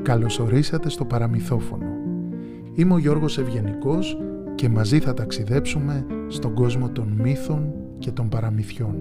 Καλωσορίσατε στο Παραμυθόφωνο. Είμαι ο Γιώργος Ευγενικός και μαζί θα ταξιδέψουμε στον κόσμο των μύθων και των παραμυθιών.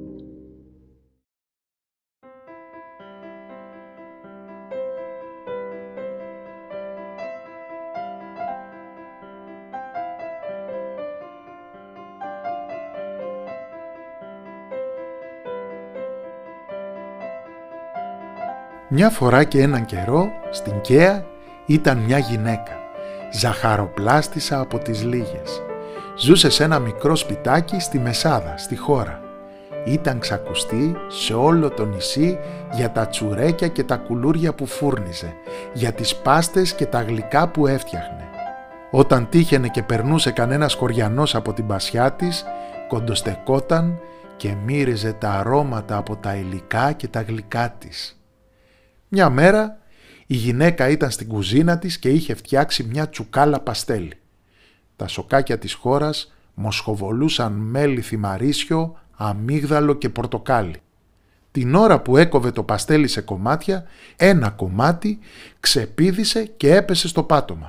Μια φορά και έναν καιρό, στην Καία ήταν μια γυναίκα, ζαχαροπλάστισσα από τις λίγες. Ζούσε σε ένα μικρό σπιτάκι στη Μεσάδα, στη χώρα. Ήταν ξακουστή σε όλο το νησί για τα τσουρέκια και τα κουλούρια που φούρνιζε, για τις πάστες και τα γλυκά που έφτιαχνε. Όταν τύχαινε και περνούσε κανένας χωριανός από την πασιά της, κοντοστεκόταν και μύριζε τα αρώματα από τα υλικά και τα γλυκά της. Μια μέρα η γυναίκα ήταν στην κουζίνα της και είχε φτιάξει μια τσουκάλα παστέλι. Τα σοκάκια της χώρας μοσχοβολούσαν μέλι θυμαρίσιο, αμύγδαλο και πορτοκάλι. Την ώρα που έκοβε το παστέλι σε κομμάτια, ένα κομμάτι ξεπήδησε και έπεσε στο πάτωμα.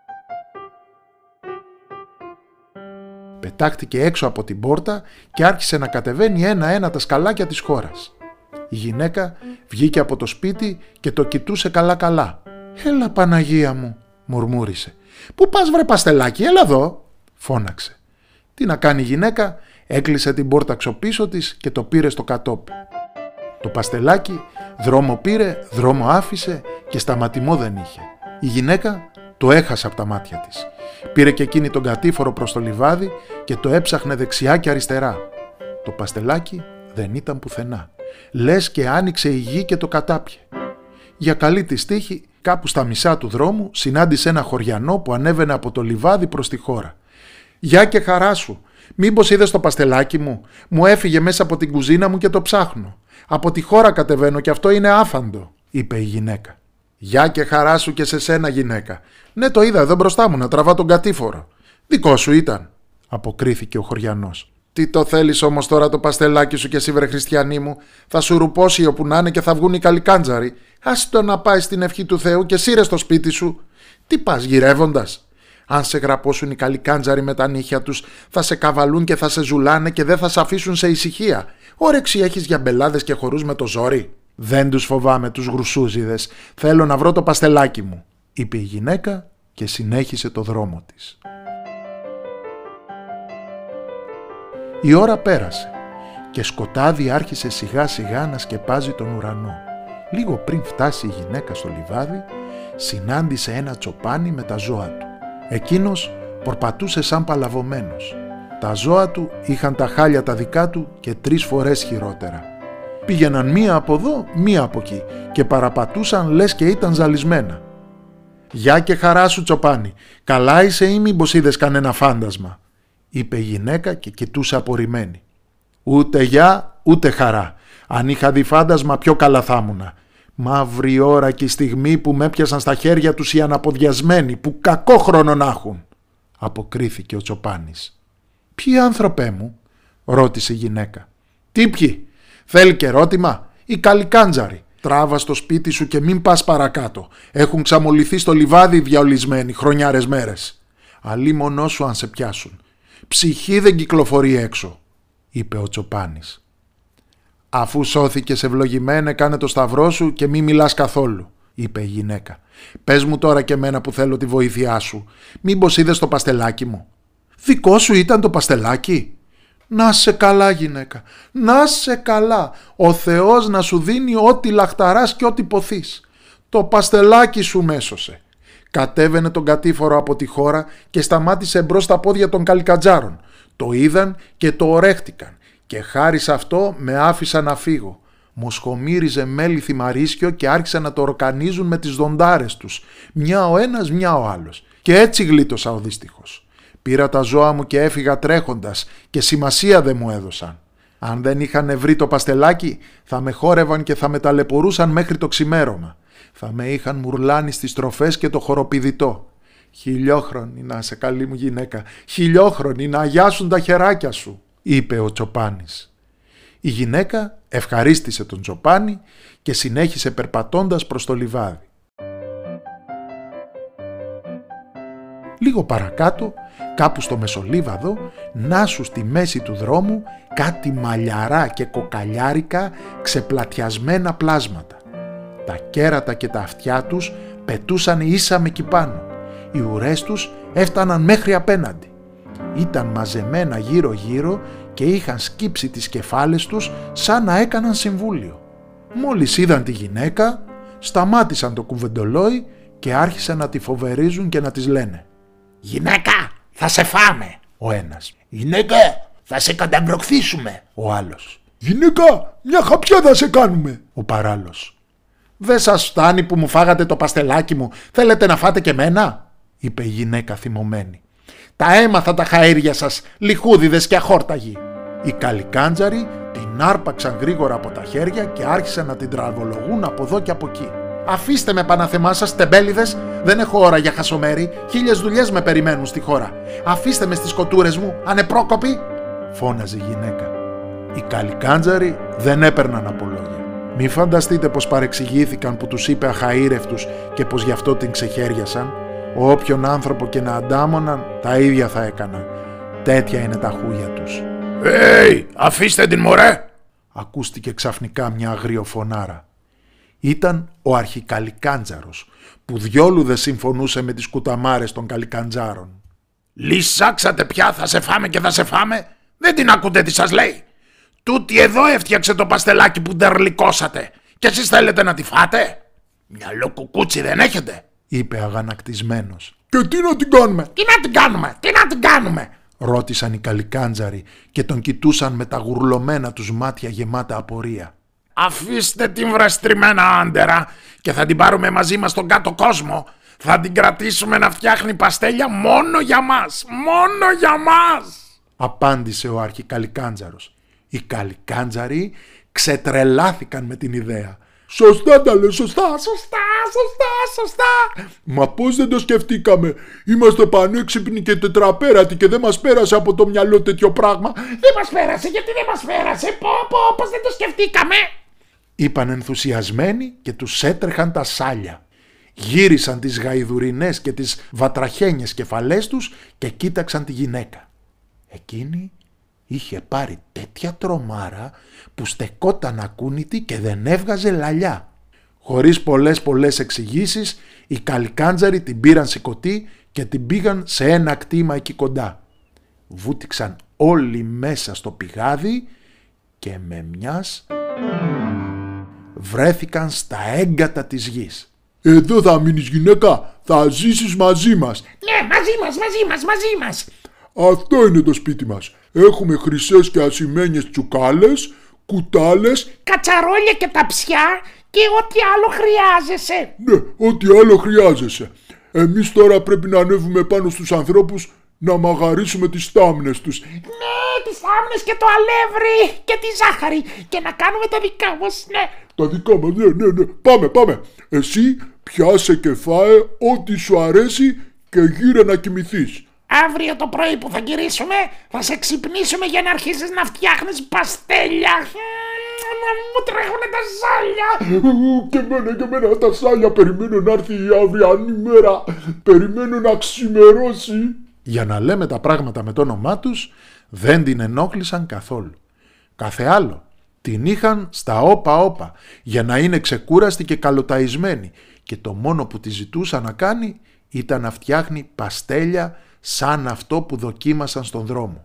Πετάχτηκε έξω από την πόρτα και άρχισε να κατεβαίνει ένα-ένα τα σκαλάκια της χώρας. Η γυναίκα βγήκε από το σπίτι και το κοιτούσε καλά-καλά. «Έλα Παναγία μου», μουρμούρισε. «Πού πας βρε παστελάκι, έλα εδώ», φώναξε. Τι να κάνει η γυναίκα, έκλεισε την πόρτα ξοπίσω της και το πήρε στο κατόπι. Το παστελάκι δρόμο πήρε, δρόμο άφησε και σταματημό δεν είχε. Η γυναίκα το έχασε από τα μάτια της. Πήρε και εκείνη τον κατήφορο προς το λιβάδι και το έψαχνε δεξιά και αριστερά. Το παστελάκι δεν ήταν πουθενά. Λες και άνοιξε η γη και το κατάπιε. Για καλή της τύχη, κάπου στα μισά του δρόμου συνάντησε ένα χωριανό που ανέβαινε από το λιβάδι προς τη χώρα. «Γεια και χαρά σου, μήπως είδες το παστελάκι μου? Μου έφυγε μέσα από την κουζίνα μου και το ψάχνω. Από τη χώρα κατεβαίνω και αυτό είναι άφαντο», είπε η γυναίκα. «Γεια και χαρά σου και σε σένα γυναίκα. Ναι, το είδα εδώ μπροστά μου να τραβά τον κατήφορο. Δικό σου ήταν», αποκρίθηκε ο χωριανός. «Τι το θέλεις όμως τώρα το παστελάκι σου και εσύ βρε χριστιανή μου? Θα σου ρουπώσει όπου να είναι και θα βγουν οι καλικάντζαροι. Άσε το να πάει στην ευχή του Θεού και σύρε στο σπίτι σου. Τι πας γυρεύοντας? Αν σε γραπώσουν οι καλικάντζαροι με τα νύχια τους, θα σε καβαλούν και θα σε ζουλάνε και δεν θα σε αφήσουν σε ησυχία. Όρεξη έχεις για μπελάδες και χορούς με το ζόρι?» «Δεν τους φοβάμαι τους γρουσούζιδες. Θέλω να βρω το παστελάκι μου», είπε η γυναίκα και συνέχισε το δρόμο της. Η ώρα πέρασε και σκοτάδι άρχισε σιγά σιγά να σκεπάζει τον ουρανό. Λίγο πριν φτάσει η γυναίκα στο λιβάδι, συνάντησε ένα τσοπάνι με τα ζώα του. Εκείνος πορπατούσε σαν παλαβωμένος. Τα ζώα του είχαν τα χάλια τα δικά του και 3 φορές χειρότερα. Πήγαιναν μία από εδώ, μία από εκεί και παραπατούσαν λες και ήταν ζαλισμένα. «Γεια και χαρά σου τσοπάνι, καλά είσαι ή μήπως είδες κανένα φάντασμα?» είπε η γυναίκα και κοιτούσε απορριμμένη. «Ούτε γεια, ούτε χαρά. Αν είχα δει φάντασμα πιο καλά θα ήμουνα. Μαύρη ώρα και η στιγμή που με έπιασαν στα χέρια τους οι αναποδιασμένοι που κακό χρόνο να έχουν», αποκρίθηκε ο τσοπάνης. «Ποιοι άνθρωπέ μου?» ρώτησε η γυναίκα. «Τι ποιοι? Θέλει και ερώτημα? Οι καλικάντζαροι. Τράβα στο σπίτι σου και μην πας παρακάτω. Έχουν ξαμολυθεί στο λιβάδι διαολισμένοι χρονιάρες μέρες. Αλίμονό σου αν σε πιάσουν. Ψυχή δεν κυκλοφορεί έξω», είπε ο τσοπάνης. «Αφού σώθηκες ευλογημένε κάνε το σταυρό σου και μη μιλάς καθόλου», είπε η γυναίκα. «Πες μου τώρα και εμένα που θέλω τη βοήθειά σου. Μήπως είδες το παστελάκι μου?» «Δικό σου ήταν το παστελάκι?» «Να σε καλά γυναίκα, να σε καλά. Ο Θεός να σου δίνει ό,τι λαχταράς και ό,τι ποθείς. Το παστελάκι σου μέσωσε». Κατέβαινε τον κατήφορο από τη χώρα και σταμάτησε μπρος στα πόδια των καλικατζάρων. Το είδαν και το ορέχτηκαν και χάρη σε αυτό με άφησαν να φύγω. Μοσχομύριζε μέλι θυμαρίσιο και άρχισαν να το ορκανίζουν με τις δοντάρες τους. Μια ο ένας, μια ο άλλος. Και έτσι γλίτωσα ο δύστιχος. Πήρα τα ζώα μου και έφυγα τρέχοντας και σημασία δεν μου έδωσαν. Αν δεν είχαν βρει το παστελάκι θα με χόρευαν και θα με ταλαιπωρούσαν μέχρι το ξημέρωμα. Θα με είχαν μουρλάνει στις τροφές και το χοροπηδητό. «Χιλιόχρονη να σε καλή μου γυναίκα, χιλιόχρονη να αγιάσουν τα χεράκια σου», είπε ο τσοπάνης. Η γυναίκα ευχαρίστησε τον τσοπάνη και συνέχισε περπατώντας προς το λιβάδι. Λίγο παρακάτω, κάπου στο Μεσολίβαδο, νάσου στη μέση του δρόμου κάτι μαλλιαρά και κοκαλιάρικα ξεπλατιασμένα πλάσματα. Τα κέρατα και τα αυτιά τους πετούσαν ίσα με εκεί πάνω. Οι ουρές τους έφταναν μέχρι απέναντι. Ήταν μαζεμένα γύρω-γύρω και είχαν σκύψει τις κεφάλες τους σαν να έκαναν συμβούλιο. Μόλις είδαν τη γυναίκα, σταμάτησαν το κουβεντολόι και άρχισαν να τη φοβερίζουν και να της λένε «Γυναίκα, θα σε φάμε», ο ένας. «Γυναίκα, θα σε καταμπροχθήσουμε», ο άλλος. «Γυναίκα, μια χαπιά θα σε κάνουμε», ο παράλληλος. «Δεν σας φτάνει που μου φάγατε το παστελάκι μου, θέλετε να φάτε και μένα», είπε η γυναίκα θυμωμένη. «Τα έμαθα τα χαΐρια σας, λιχούδιδες και αχόρταγοι». Οι καλικάντζαροι την άρπαξαν γρήγορα από τα χέρια και άρχισαν να την τραβολογούν από εδώ και από εκεί. «Αφήστε με, Παναθεμά σας, τεμπέληδες, δεν έχω ώρα για χασομέρι, 1000 δουλειές με περιμένουν στη χώρα. Αφήστε με στις κοτούρες μου, ανεπρόκοποι», φώναζε η γυναίκα. Οι καλικάντζαροι δεν έπαιρναν από λόγια. Μη φανταστείτε πως παρεξηγήθηκαν που τους είπε αχαήρευτους και πως γι' αυτό την ξεχέριασαν. Όποιον άνθρωπο και να αντάμωναν, τα ίδια θα έκαναν. Τέτοια είναι τα χούγια τους. Αφήστε την μωρέ», ακούστηκε ξαφνικά μια αγριοφωνάρα. Ήταν ο αρχικαλικάντζαρος, που διόλου δεν συμφωνούσε με τις κουταμάρες των καλικαντζάρων. «Λυσάξατε πια, θα σε φάμε και θα σε φάμε, δεν την ακούτε τι σας λέει. Τούτη εδώ έφτιαξε το παστελάκι που ντερλικώσατε και εσείς θέλετε να τη φάτε. Μυαλό κουκούτσι δεν έχετε», είπε αγανακτισμένος. «Και τι να την κάνουμε, τι να την κάνουμε», ρώτησαν οι καλικάντζαροι και τον κοιτούσαν με τα γουρλωμένα τους μάτια γεμάτα απορία. «Αφήστε την βραστριμένα άντερα και θα την πάρουμε μαζί μας στον κάτω κόσμο. Θα την κρατήσουμε να φτιάχνει παστέλια μόνο για μας, μόνο για μας», απάντησε ο αρχικαλικάντζαρος. Οι καλικάντζαροι ξετρελάθηκαν με την ιδέα. «Σωστά τα λες, σωστά. Μα πώς δεν το σκεφτήκαμε, είμαστε πανέξυπνοι και τετραπέρατοι και δεν μας πέρασε από το μυαλό τέτοιο πράγμα». «Δεν μας πέρασε, γιατί δεν μας πέρασε, πώς δεν το σκεφτήκαμε», είπαν ενθουσιασμένοι και τους έτρεχαν τα σάλια. Γύρισαν τις γαϊδουρινές και τις βατραχένιες κεφαλές τους και κοίταξαν τη γυναίκα. Εκείνη είχε πάρει τέτοια τρομάρα που στεκόταν ακούνητη και δεν έβγαζε λαλιά. Χωρίς πολλές εξηγήσεις, οι καλικάντζαροι την πήραν σηκωτή και την πήγαν σε ένα κτήμα εκεί κοντά. Βούτυξαν όλοι μέσα στο πηγάδι και με μιας βρέθηκαν στα έγκατα της γης. «Εδώ θα μείνεις, γυναίκα, θα ζήσεις μαζί μας». «Ναι, μαζί μας». «Αυτό είναι το σπίτι μας. Έχουμε χρυσές και ασημένιες τσουκάλες, κουτάλες, κατσαρόλια και ταψιά και ό,τι άλλο χρειάζεσαι». «Ναι, ό,τι άλλο χρειάζεσαι. Εμείς τώρα πρέπει να ανέβουμε πάνω στους ανθρώπους να μαγαρίσουμε τις στάμνες τους». «Ναι, τις στάμνες και το αλεύρι και τη ζάχαρη και να κάνουμε τα δικά μας, ναι». «Τα δικά μας, ναι. Πάμε. Εσύ πιάσε και φάε ό,τι σου αρέσει και γύρε να κοιμηθείς. Αύριο το πρωί που θα γυρίσουμε θα σε ξυπνήσουμε για να αρχίσεις να φτιάχνεις παστέλια. Μου τρέχουνε τα σάλια». Και εμένα τα σάλια. Περιμένω να έρθει η αυριανή μέρα. Περιμένω να ξημερώσει». Για να λέμε τα πράγματα με το όνομά τους, δεν την ενόχλησαν καθόλου. Κάθε άλλο. Την είχαν στα όπα για να είναι ξεκούραστη και καλοταϊσμένη και το μόνο που τη ζητούσαν να κάνει ήταν να φτιάχνει παστέλια σαν αυτό που δοκίμασαν στον δρόμο.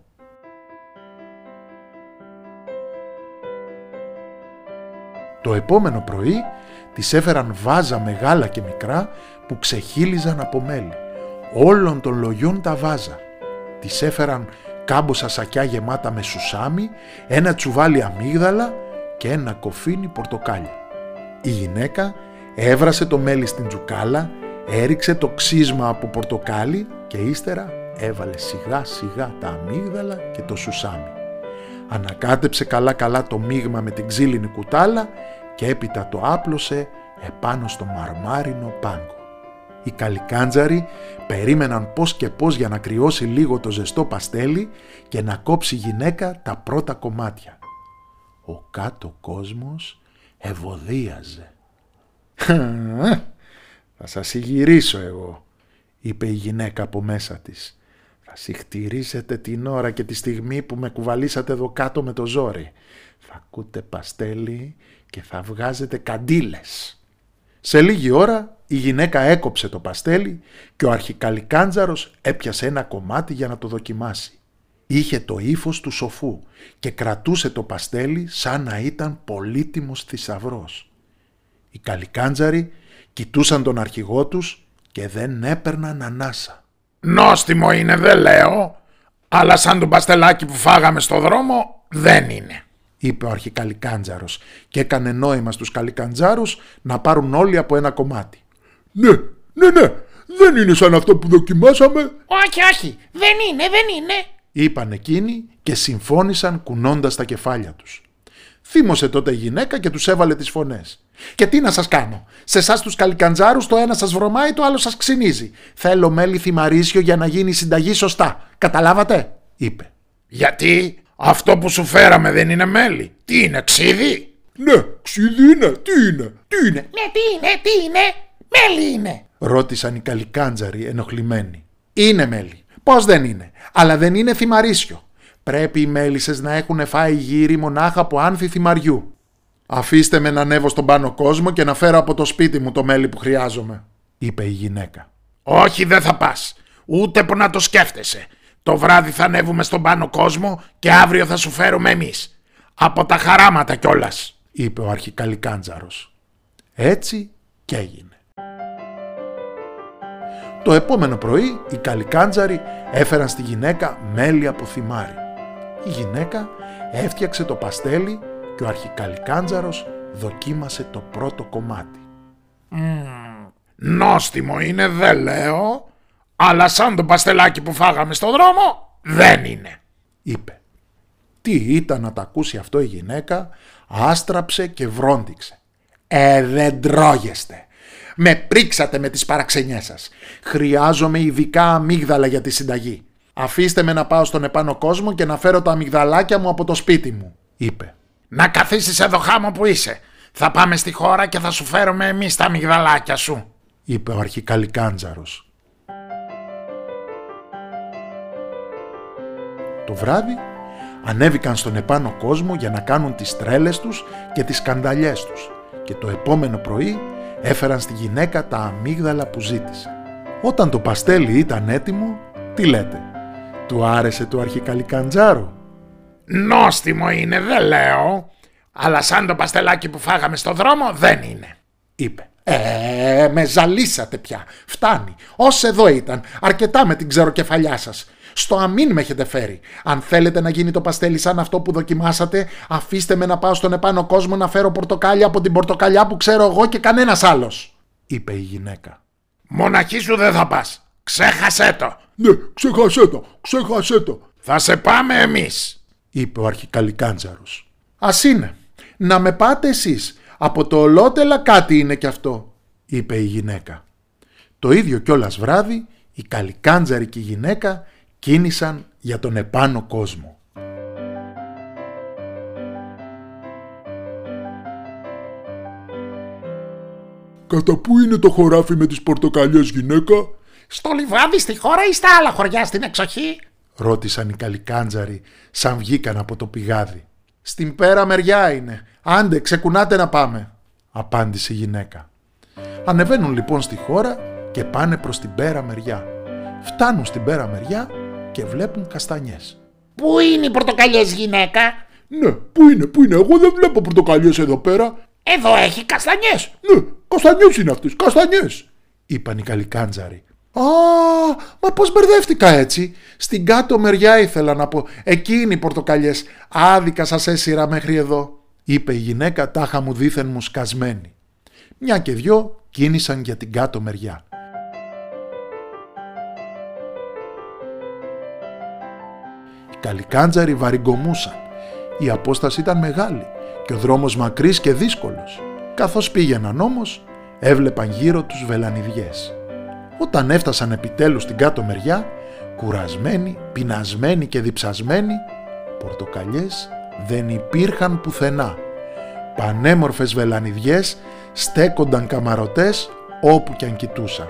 Το επόμενο πρωί της έφεραν βάζα μεγάλα και μικρά που ξεχύλιζαν από μέλι. Όλων των λογιών τα βάζα. Της έφεραν κάμποσα σακιά γεμάτα με σουσάμι, ένα τσουβάλι αμύγδαλα και ένα κοφίνι πορτοκάλια. Η γυναίκα έβρασε το μέλι στην τσουκάλα, έριξε το ξύσμα από πορτοκάλι και ύστερα έβαλε σιγά σιγά τα αμύγδαλα και το σουσάμι. Ανακάτεψε καλά το μείγμα με την ξύλινη κουτάλα και έπειτα το άπλωσε επάνω στο μαρμάρινο πάγκο. Οι καλικάντζαροι περίμεναν πώς και πώς για να κρυώσει λίγο το ζεστό παστέλι και να κόψει η γυναίκα τα πρώτα κομμάτια. Ο κάτω κόσμος ευωδίαζε. «Θα σας συγυρίσω εγώ», είπε η γυναίκα από μέσα της. «Θα συχτηρίζετε την ώρα και τη στιγμή που με κουβαλήσατε εδώ κάτω με το ζόρι. Θα ακούτε παστέλι και θα βγάζετε καντήλες». Σε λίγη ώρα η γυναίκα έκοψε το παστέλι και ο αρχικαλικάντζαρος έπιασε ένα κομμάτι για να το δοκιμάσει. Είχε το ύφος του σοφού και κρατούσε το παστέλι σαν να ήταν πολύτιμος θησαυρός. Οι καλικάντζαροι κοιτούσαν τον αρχηγό τους και δεν έπαιρναν ανάσα. «Νόστιμο είναι, δεν λέω, αλλά σαν το παστελάκι που φάγαμε στο δρόμο δεν είναι», είπε ο αρχικαλικάντζαρος και έκανε νόημα στους καλικάντζαρους να πάρουν όλοι από ένα κομμάτι. «Ναι, δεν είναι σαν αυτό που δοκιμάσαμε». Όχι, δεν είναι», είπαν εκείνοι και συμφώνησαν κουνώντας τα κεφάλια τους. Θύμωσε τότε η γυναίκα και τους έβαλε τις φωνές. «Και τι να σας κάνω, σε εσάς τους καλικαντζάρους το ένα σας βρωμάει, το άλλο σας ξυνίζει. Θέλω μέλι θυμαρίσιο για να γίνει η συνταγή σωστά. Καταλάβατε?» είπε. «Γιατί αυτό που σου φέραμε δεν είναι μέλι? Τι είναι, ξύδι?» «Ναι, ξύδι είναι. Τι είναι?» «Ναι, τι είναι, μέλι είναι», ρώτησαν οι καλικάντζαροι ενοχλημένοι. «Είναι μέλι. Πώς δεν είναι? Αλλά δεν είναι θυμαρίσιο. Πρέπει οι μέλισσες να έχουν φάει γύρι μονάχα από άνθη θυμαριού. Αφήστε με να ανέβω στον πάνω κόσμο και να φέρω από το σπίτι μου το μέλι που χρειάζομαι», είπε η γυναίκα. «Όχι, δεν θα πας, ούτε που να το σκέφτεσαι. Το βράδυ θα ανέβουμε στον πάνω κόσμο και αύριο θα σου φέρουμε εμείς. Από τα χαράματα κιόλας», είπε ο αρχικαλικάντζαρος. Έτσι κι έγινε. Το επόμενο πρωί οι καλικάντζαροι έφεραν στη γυναίκα μέλι από θυμάρι. Η γυναίκα έφτιαξε το παστέλι και ο αρχικαλικάντζαρος δοκίμασε το πρώτο κομμάτι. «Νόστιμο είναι, δεν λέω, αλλά σαν το παστελάκι που φάγαμε στο δρόμο δεν είναι», είπε. Τι ήταν να τα ακούσει αυτό η γυναίκα, άστραψε και βρόντιξε. Δεν τρώγεστε. Με πρίξατε με τις παραξενιές σας. Χρειάζομαι ειδικά αμύγδαλα για τη συνταγή. Αφήστε με να πάω στον επάνω κόσμο και να φέρω τα αμυγδαλάκια μου από το σπίτι μου», είπε. «Να καθίσεις εδώ χάμω που είσαι. Θα πάμε στη χώρα και θα σου φέρουμε εμείς τα αμυγδαλάκια σου», είπε ο αρχικαλικάντζαρος. Το βράδυ ανέβηκαν στον επάνω κόσμο για να κάνουν τις τρέλες τους και τις σκανταλιές τους και το επόμενο πρωί έφεραν στη γυναίκα τα αμύγδαλα που ζήτησε. Όταν το παστέλι ήταν έτοιμο, τι λέτε, του άρεσε του αρχικαλικαντζάρου? «Νόστιμο είναι, δεν λέω, αλλά σαν το παστελάκι που φάγαμε στο δρόμο δεν είναι», είπε. Με ζαλίσατε πια. Φτάνει. Ως εδώ ήταν. Αρκετά με την ξεροκεφαλιά σας. Στο αμήν με έχετε φέρει. Αν θέλετε να γίνει το παστέλι σαν αυτό που δοκιμάσατε, αφήστε με να πάω στον επάνω κόσμο να φέρω πορτοκάλια από την πορτοκαλιά που ξέρω εγώ και κανένας άλλος», είπε η γυναίκα. «Μοναχή σου δεν θα πας. Ξέχασέ το». «Ναι, ξέχασέ το. «Θα σε πάμε εμείς», είπε ο αρχικαλικάντζαρος. «Ας είναι. Να με πάτε εσείς. Από το ολότελα κάτι είναι κι αυτό», είπε η γυναίκα. Το ίδιο κιόλας βράδυ οι καλικάντζαροι και η γυναίκα κίνησαν για τον επάνω κόσμο. «Κατά πού είναι το χωράφι με τις πορτοκαλιές, γυναίκα?» «Στο λιβάδι, στη χώρα ή στα άλλα χωριά στην εξοχή?» ρώτησαν οι καλικάντζαροι σαν βγήκαν από το πηγάδι. «Στην πέρα μεριά είναι. Άντε, ξεκουνάτε να πάμε», απάντησε η γυναίκα. Ανεβαίνουν λοιπόν στη χώρα και πάνε προς την πέρα μεριά. Φτάνουν στην πέρα μεριά και βλέπουν καστανιές. «Πού είναι οι πορτοκαλιές, γυναίκα?» «Ναι, πού είναι, εγώ δεν βλέπω πορτοκαλιές εδώ πέρα». «Εδώ έχει καστανιές». «Ναι, καστανιές είναι αυτές, καστανιές», είπαν οι καλικάντζαροι. Μα πώς μπερδεύτηκα έτσι? Στην κάτω μεριά ήθελα να πω. Εκεί είναι οι πορτοκαλιές. Άδικα σας έσυρα μέχρι εδώ», είπε η γυναίκα τάχα μου δήθεν μου σκασμένη. Μια και δυο κίνησαν για την κάτω μεριά. Οι καλικάντζαροι βαριγκομούσαν. Η απόσταση ήταν μεγάλη και ο δρόμος μακρύς και δύσκολος. Καθώς πήγαιναν όμως, έβλεπαν γύρω τους βελανιδιές. Όταν έφτασαν επιτέλους στην κάτω μεριά, κουρασμένοι, πεινασμένοι και διψασμένοι, πορτοκαλιές δεν υπήρχαν πουθενά. Πανέμορφες βελανιδιές στέκονταν καμαρωτές όπου κι αν κοιτούσαν.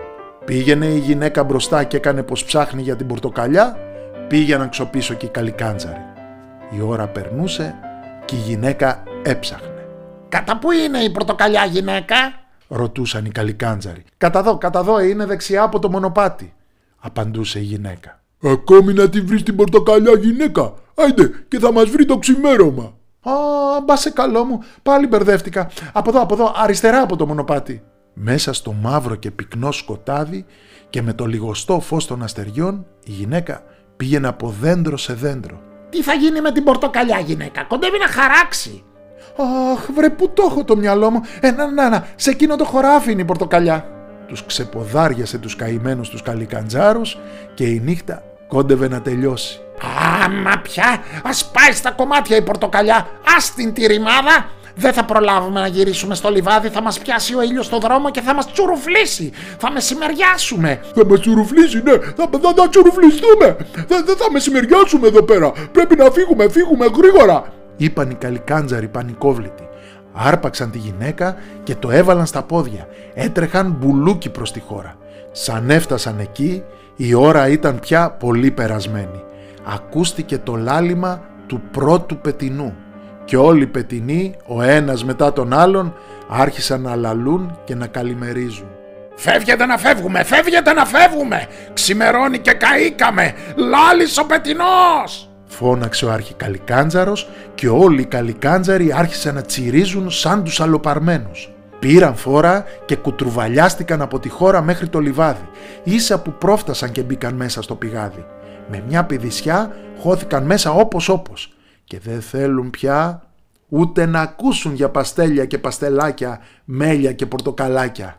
Πήγαινε η γυναίκα μπροστά και έκανε πως ψάχνει για την πορτοκαλιά, πήγαιναν ξοπίσω και οι καλικάντζαροι. Η ώρα περνούσε και η γυναίκα έψαχνε. «Κατά πού είναι η πορτοκαλιά, γυναίκα?» ρωτούσαν οι καλικάντζαροι. Κατά εδώ, είναι δεξιά από το μονοπάτι», απαντούσε η γυναίκα. «Ακόμη να τη βρεις την πορτοκαλιά, γυναίκα. Άιντε και θα μας βρει το ξημέρωμα». Μπα σε καλό μου, πάλι μπερδεύτηκα. Από εδώ, αριστερά από το μονοπάτι». Μέσα στο μαύρο και πυκνό σκοτάδι και με το λιγοστό φως των αστεριών, η γυναίκα πήγαινε από δέντρο σε δέντρο. «Τι θα γίνει με την πορτοκαλιά, γυναίκα? Κοντεύει να χαράξει». «Αχ, βρε, που το έχω το μυαλό μου. Να, σε εκείνο το χωράφι είναι η πορτοκαλιά». Τους ξεποδάριασε τους καημένους τους καλικαντζάρους και η νύχτα κόντευε να τελειώσει. «Μα πια, ας πάει στα κομμάτια η πορτοκαλιά. Ας την τη ρημάδα. Δεν θα προλάβουμε να γυρίσουμε στο λιβάδι. Θα μας πιάσει ο ήλιος στο δρόμο και θα μας τσουρουφλήσει. Θα μεσημεριάσουμε». «Θα μας τσουρουφλήσει, ναι. Θα τσουρουφλιστούμε. Δεν θα μεσημεριάσουμε εδώ πέρα. Πρέπει να φύγουμε γρήγορα», είπαν οι καλικάντζαροι πανικόβλητοι. Άρπαξαν τη γυναίκα και το έβαλαν στα πόδια. Έτρεχαν μπουλούκι προς τη χώρα. Σαν έφτασαν εκεί, η ώρα ήταν πια πολύ περασμένη. Ακούστηκε το λάλημα του πρώτου πετινού και όλοι οι πετινοί, ο ένας μετά τον άλλον, άρχισαν να λαλούν και να καλημερίζουν. «Φεύγετε να φεύγουμε. Ξημερώνει και καήκαμε. Λάλησε ο πετινός», φώναξε ο αρχικαλικάντζαρος και όλοι οι καλικάντζαροι άρχισαν να τσιρίζουν σαν τους αλλοπαρμένους. Πήραν φόρα και κουτρουβαλιάστηκαν από τη χώρα μέχρι το λιβάδι, ίσα που πρόφτασαν και μπήκαν μέσα στο πηγάδι. Με μια πηδησιά χώθηκαν μέσα όπως και δεν θέλουν πια ούτε να ακούσουν για παστέλια και παστελάκια, μέλια και πορτοκαλάκια.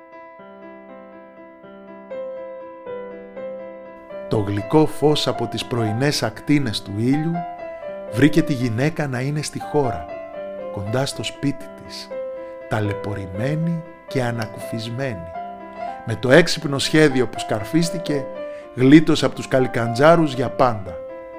Το γλυκό φως από τις πρωινές ακτίνες του ήλιου βρήκε τη γυναίκα να είναι στη χώρα, κοντά στο σπίτι της, ταλαιπωρημένη και ανακουφισμένη. Με το έξυπνο σχέδιο που σκαρφίστηκε, γλίτωσε από τους καλικαντζάρους για πάντα.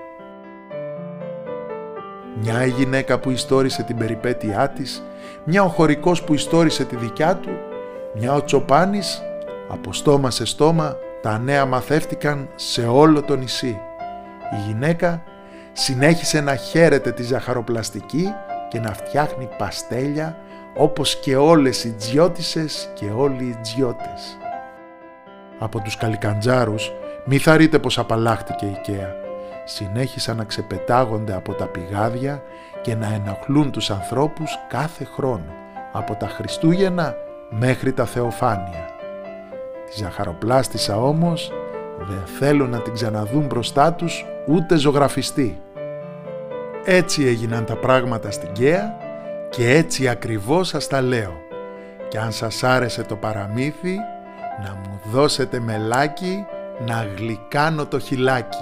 Μια η γυναίκα που ιστόρισε την περιπέτειά της, μια ο χωρικός που ιστόρισε τη δικιά του, μια ο τσοπάνης. Από στόμα σε στόμα τα νέα μαθεύτηκαν σε όλο το νησί. Η γυναίκα συνέχισε να χαίρεται τη ζαχαροπλαστική και να φτιάχνει παστέλια όπως και όλες οι τζιώτισσες και όλοι οι τζιώτες. Από τους καλικαντζάρους μη θαρρείτε πως απαλλάχτηκε η Καία. Συνέχισαν να ξεπετάγονται από τα πηγάδια και να ενοχλούν τους ανθρώπους κάθε χρόνο, από τα Χριστούγεννα μέχρι τα Θεοφάνεια. Τη ζαχαροπλάστισσα όμως δεν θέλουν να την ξαναδούν μπροστά τους ούτε ζωγραφιστή. Έτσι έγιναν τα πράγματα στην Καία και έτσι ακριβώς σας τα λέω. Και αν σας άρεσε το παραμύθι, να μου δώσετε μελάκι να γλυκάνω το χυλάκι.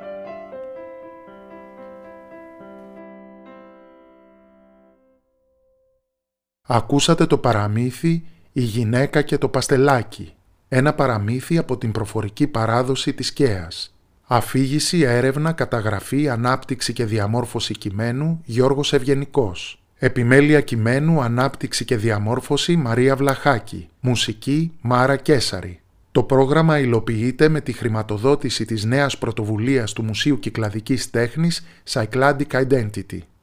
Ακούσατε το παραμύθι «Η γυναίκα και το παστελάκι», ένα παραμύθι από την προφορική παράδοση της Καίας. Αφήγηση, έρευνα, καταγραφή, ανάπτυξη και διαμόρφωση κειμένου Γιώργος Ευγενικός. Επιμέλεια κειμένου, ανάπτυξη και διαμόρφωση Μαρία Βλαχάκη. Μουσική Μάρα Κέσαρη. Το πρόγραμμα υλοποιείται με τη χρηματοδότηση της νέας πρωτοβουλίας του Μουσείου Κυκλαδικής Τέχνης Cycladic Identity.